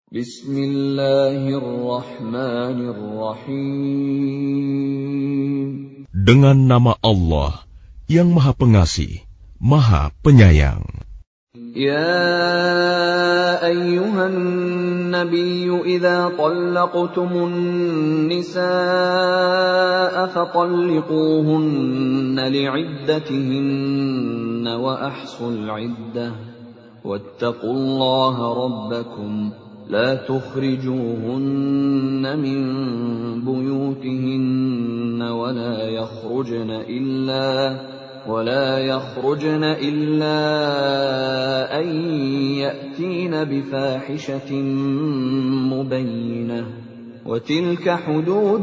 Bismillahirrahmanirrahim. Dengan nama Allah yang Maha Pengasih, Maha Penyayang. Ya ayyuhan nabiyyu idza talaqtumun nisaa fatalliquhunna li'iddatihinna wa ahsul 'iddah wattaqullaha rabbakum la tukhrijuhunna min buyutihinna ولا يخرجن إلا أن يأتين بفاحشة مبينة وتلك حدود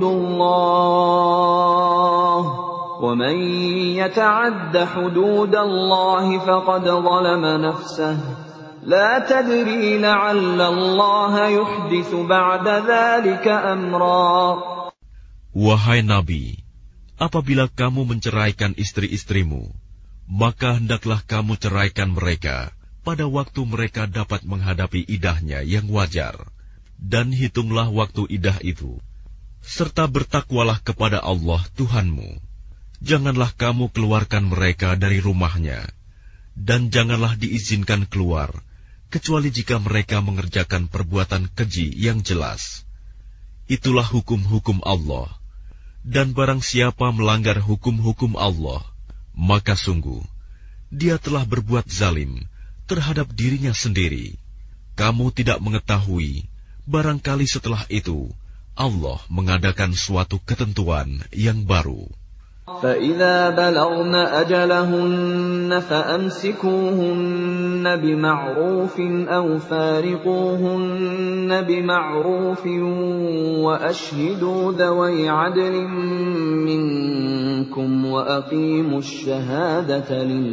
الله ومن يتعد حدود الله فقد ظلم نفسه لا تدري لعل الله يحدث بعد ذلك أمرا. Wahai Nabi, apabila kamu menceraikan istri-istrimu, maka hendaklah kamu ceraikan mereka pada waktu mereka dapat menghadapi iddahnya yang wajar, dan hitunglah waktu iddah itu, serta bertakwalah kepada Allah Tuhanmu. Janganlah kamu keluarkan mereka dari rumahnya, dan janganlah diizinkan keluar, kecuali jika mereka mengerjakan perbuatan keji yang jelas. Itulah hukum-hukum Allah. Dan barang siapa melanggar hukum-hukum Allah, maka sungguh, dia telah berbuat zalim terhadap dirinya sendiri. Kamu tidak mengetahui, barangkali setelah itu, Allah mengadakan suatu ketentuan yang baru. فَإِذَا بَلَغْنَ أَجَلَهُنَّ فَأَمْسِكُوهُنَّ بِمَعْرُوفٍ أَوْ فَارِقُوهُنَّ بِمَعْرُوفٍ وَأَشْهِدُوا ذَوَيْ عَدْلٍ مِّنكُمْ وَأَقِيمُوا الشَّهَادَةَ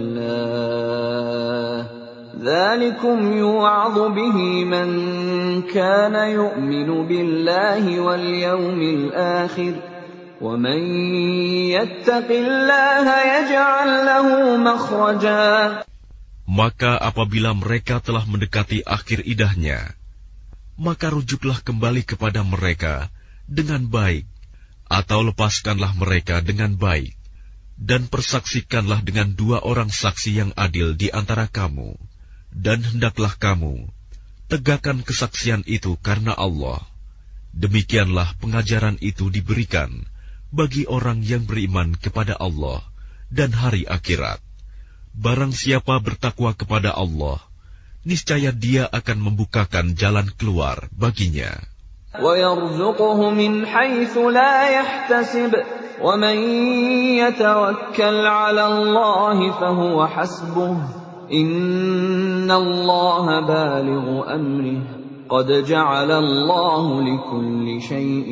لِلَّهِ ذَلِكُمْ يُوعَظُ بِهِ مَن كَانَ يُؤْمِنُ بِاللَّهِ وَالْيَوْمِ الْآخِرِ وَمَن يَتَّقِ اللَّهَ يَجْعَل لَّهُ مَخْرَجًا. Maka apabila mereka telah mendekati akhir iddahnya, maka rujuklah kembali kepada mereka dengan baik, atau lepaskanlah mereka dengan baik, dan persaksikanlah dengan 2 orang saksi yang adil di antara kamu, dan hendaklah kamu tegakkan kesaksian itu karena Allah. Demikianlah pengajaran itu diberikan bagi orang yang beriman kepada Allah dan hari akhirat. Barang siapa bertakwa kepada Allah, niscaya dia akan membukakan jalan keluar baginya. وَيَرْزُقْهُ مِنْ حَيْثُ لَا يَحْتَسِبُ وَمَنْ يَتَوَكَّلْ عَلَى اللَّهِ فَهُوَ حَسْبُهُ إِنَّ اللَّهَ بَالِغُ أَمْرِهِ قَدْ جَعَلَ اللَّهُ لِكُلِّ شَيْءٍ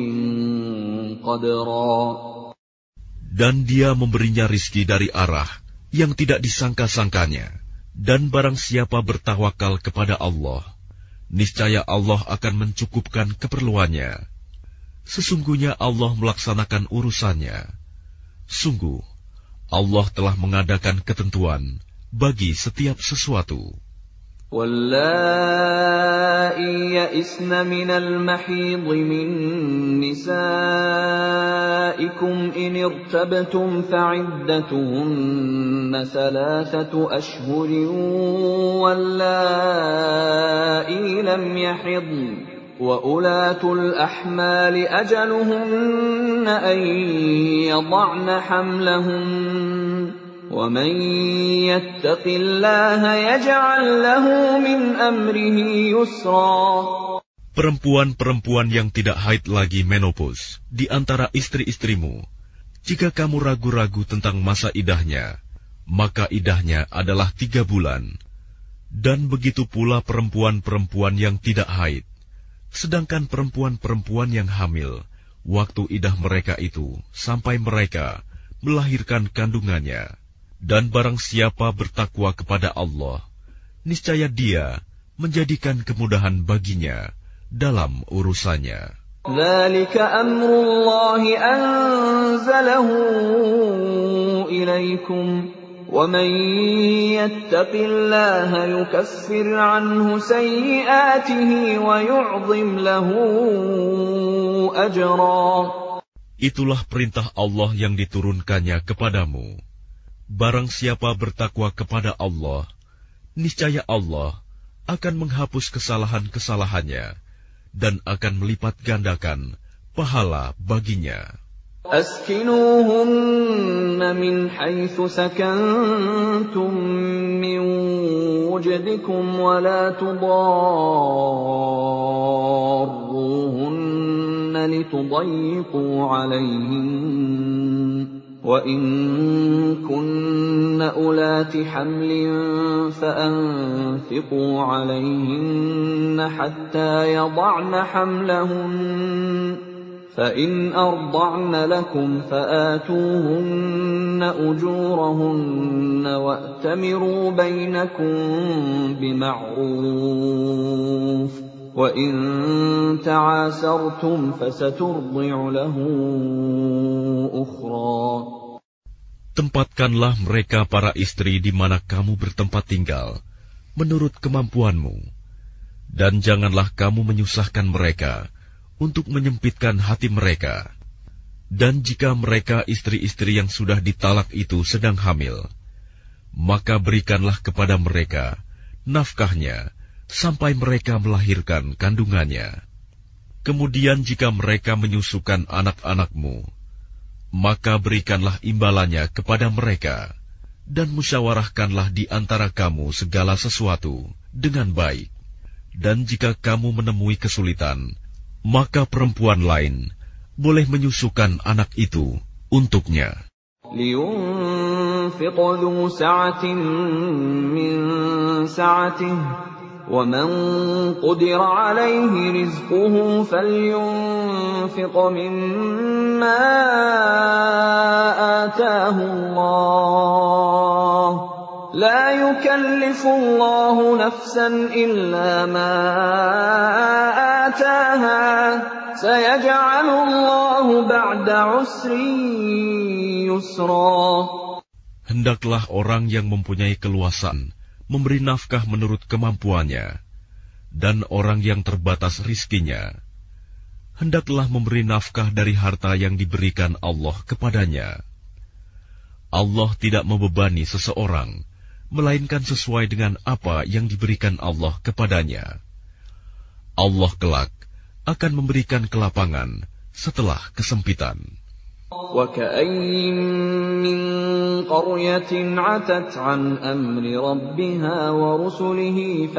قَدْرًا. Dan dia memberinya rizki dari arah yang tidak disangka-sangkanya. Dan barang siapa bertawakal kepada Allah, niscaya Allah akan mencukupkan keperluannya. Sesungguhnya Allah melaksanakan urusannya. Sungguh, Allah telah mengadakan ketentuan bagi setiap sesuatu. وَاللَّائِي يَئِسْنَ مِنَ الْمَحِيضِ مِن نِّسَائِكُمْ إِنِ ارْتَبْتُمْ فَعِدَّتُهُنَّ 3 أشهر وَاللَّائِي لَمْ يَحِضْنَ وَأُولَاتُ الْأَحْمَالِ أَجَلُهُنَّ أَن يَضَعْنَ حَمْلَهُنَّ وَمَن يَتَّقِ اللَّهَ يَجْعَل لَّهُ مِنْ أَمْرِهِ يُسْرًا. Perempuan-perempuan yang tidak haid lagi menopause di antara istri-istrimu, jika kamu ragu-ragu tentang masa iddahnya, maka iddahnya adalah 3 bulan. Dan begitu pula perempuan-perempuan yang tidak haid. Sedangkan perempuan-perempuan yang hamil, waktu iddah mereka itu sampai mereka melahirkan kandungannya. Dan barang siapa bertakwa kepada Allah, niscaya dia menjadikan kemudahan baginya dalam urusannya. ذَلِكَ أَمْرُ اللَّهِ أَنزَلَهُ إِلَيْكُمْ وَمَن يَتَّقِ اللَّهَ يُكَفِّرْ عَنْهُ سَيِّئَاتِهِ وَيُعْظِمْ لَهُ أَجْرًا. Itulah perintah Allah yang diturunkannya kepadamu. Barang siapa bertakwa kepada Allah, niscaya Allah akan menghapus kesalahan-kesalahannya dan akan melipat gandakan pahala baginya. أسكنوهن من حيث سكنتم من وجدكم ولا تضاروهن لتضيقوا عليهن وإن كن أولات حمل فأنفقوا عليهن حتى يضعن حملهن فإن أرضعن لكم فآتوهن أجورهن وأتمروا بينكم بمعروف وإن تعاسرتم فسترضع له أخرى. Tempatkanlah mereka para istri di mana kamu bertempat tinggal, menurut kemampuanmu, dan janganlah kamu menyusahkan mereka untuk menyempitkan hati mereka. Dan jika mereka istri-istri yang sudah ditalak itu sedang hamil, maka berikanlah kepada mereka nafkahnya sampai mereka melahirkan kandungannya. Kemudian jika mereka menyusukan anak-anakmu, maka berikanlah imbalannya kepada mereka, dan musyawarahkanlah di antara kamu segala sesuatu dengan baik. Dan jika kamu menemui kesulitan, maka perempuan lain boleh menyusukan anak itu untuknya. لِيُنْفِقْ ذُو سَعَةٍ مِّن سَعَتِهِ وَمَنْ قُدِرَ عَلَيْهِ رِزْقُهُ فَلْيُنْفِقْ مِمَّا آتَاهُ اللَّهُ لَا يُكَلِّفُ اللَّهُ نَفْسًا إِلَّا مَا آتَاهَا سَيَجْعَلُ اللَّهُ بَعْدَ عُسْرٍ يُسْرًا. Hendaklah orang yang mempunyai keluasan memberi nafkah menurut kemampuannya, dan orang yang terbatas rizkinya hendaklah memberi nafkah dari harta yang diberikan Allah kepadanya. Allah tidak membebani seseorang melainkan sesuai dengan apa yang diberikan Allah kepadanya. Allah kelak akan memberikan kelapangan setelah kesempitan. وَكَأَيِّن مِّن قَرْيَةٍ عَتَتْ عَنْ أَمْرِ رَبِّهَا وَرُسُلِهِ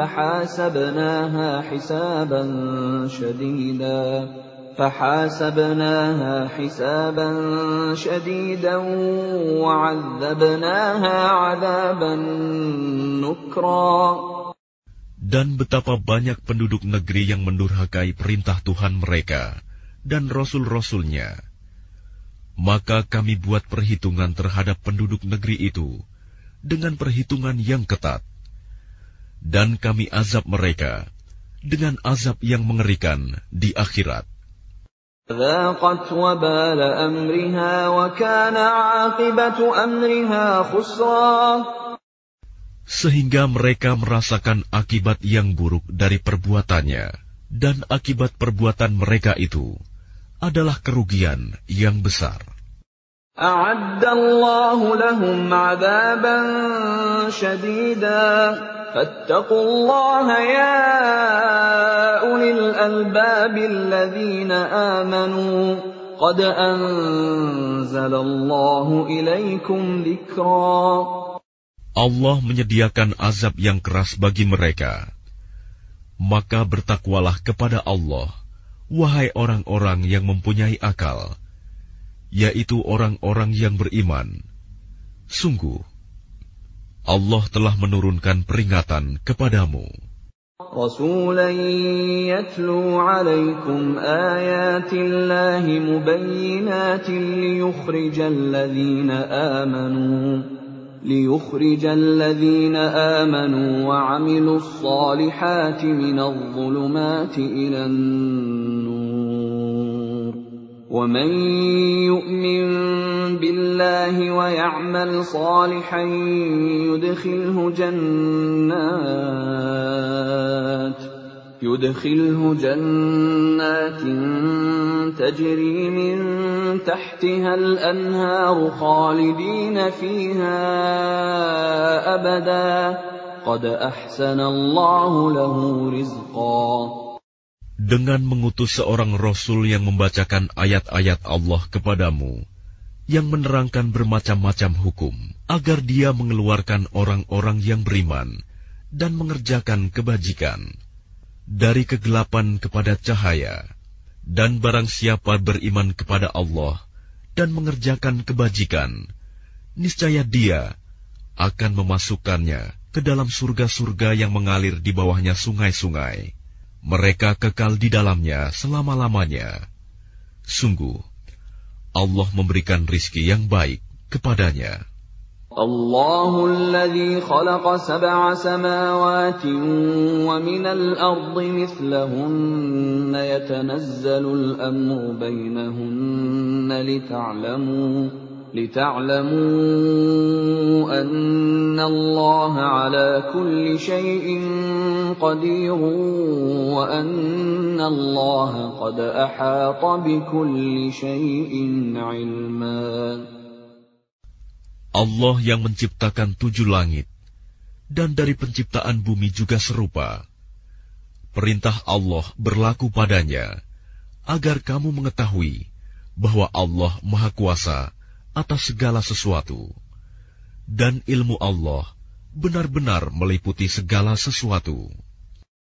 فحاسبناها حسابا شديدا وعذبناها عذابا نكرا. Dan betapa banyak penduduk negeri yang mendurhakai perintah Tuhan mereka dan Rasul-Rasulnya. Maka kami buat perhitungan terhadap penduduk negeri itu dengan perhitungan yang ketat. Dan kami azab mereka dengan azab yang mengerikan di akhirat. ذاقت وبال أمرها وكان عاقبة أمرها خسرا. Sehingga mereka merasakan akibat yang buruk dari perbuatannya, dan akibat perbuatan mereka itu adalah kerugian yang besar. أعد الله لهم عذابا شديدا فاتقوا الله يا أولي الألباب الذين آمنوا قد أنزل الله إليكم ذكرا. Allah menyediakan azab yang keras bagi mereka. Maka bertakwalah kepada Allah, wahai orang-orang yang mempunyai akal, yaitu orang-orang yang beriman. Sungguh, Allah telah menurunkan peringatan kepadamu. رسولا يتلو عليكم آيات الله مبينات ليخرج الذين آمنوا وعملوا الصالحات من الظلمات إلى النور ومن يؤمن بالله اللَّهِ وَيَعْمَلْ صَالِحًا يُدْخِلْهُ جَنَّاتٍ تَجْرِي مِن تَحْتِهَا الْأَنْهَارُ خَالِدِينَ فِيهَا أَبَدًا قَدْ أَحْسَنَ اللَّهُ لَهُ رِزْقًا. Dengan mengutus seorang Rasul yang membacakan ayat-ayat Allah kepadamu, yang menerangkan bermacam-macam hukum, agar dia mengeluarkan orang-orang yang beriman dan mengerjakan kebajikan dari kegelapan kepada cahaya. Dan barang siapa beriman kepada Allah dan mengerjakan kebajikan, niscaya dia akan memasukkannya ke dalam surga-surga yang mengalir di bawahnya sungai-sungai. Mereka kekal di dalamnya selama-lamanya. Sungguh, Allah memberikan rizki yang baik kepadanya. Allahul ladzi khalaqa sab'a samawati wa minal ardi mithlahunna yatanazzalul amru bainahunna لِتَعْلَمُوا أَنَّ اللَّهَ عَلَى كُلِّ شَيْءٍ قَدِيرٌ وَأَنَّ اللَّهَ قَدْ أَحَاطَ بِكُلِّ شَيْءٍ عِلْمًا. Allah yang menciptakan 7 langit, dan dari penciptaan bumi juga serupa. Perintah Allah berlaku padanya, agar kamu mengetahui bahwa Allah Maha Kuasa atas segala sesuatu, dan ilmu Allah benar-benar meliputi segala sesuatu.